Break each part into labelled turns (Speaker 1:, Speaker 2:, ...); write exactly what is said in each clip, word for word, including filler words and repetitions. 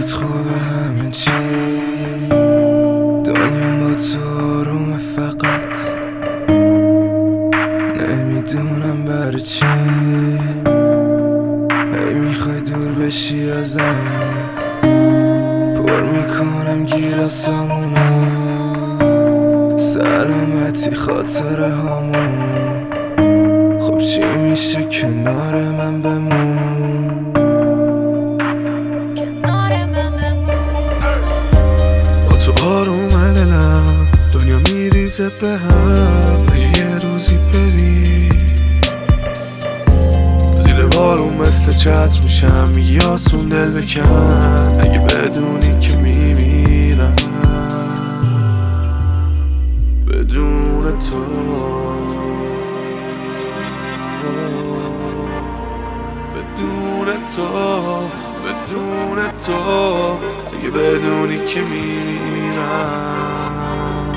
Speaker 1: برات خوبه همه چی، دنیا با تو آرومه فقط نمیدونم برای چی هی میخوای دور بشی ازم، پر میکنم گیلاسامونو سلامتی خاطره هامون. خب چی میشه کنار من بمون، با تو آرومه دلم، دنیا میریزه به هم اگه یه روزی بری زیر بارون مثل چتر میشم، میگی آسون دل بکن اگه بدونی که میمیرم بدون تو. بدون تو بدون تو اگه بدونی که میمیرم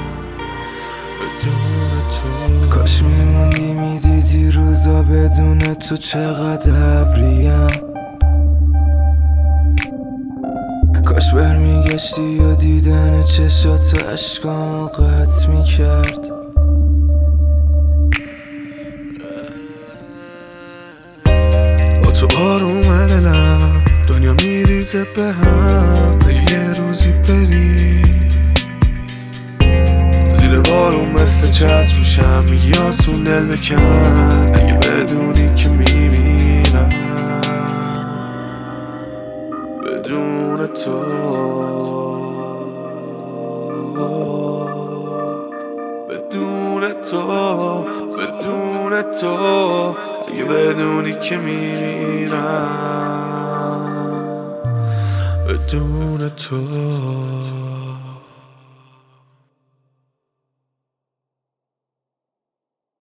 Speaker 1: بدون تو. کاش میموندی میدیدی روزا بدون تو چقدر ابریم، کاش برمیگشتی و دیدن چشات عشقامو قطع میکرد. با تو آرومه دلم، دنیا میریزه به هم اگه یه روزی بری زیر بارون مثل چتر میشم، میگی آسون دل بکن اگه بدونی که میمیرم بدون تو. بدون تو بدون تو اگه بدونی که میمیرم بدون تو.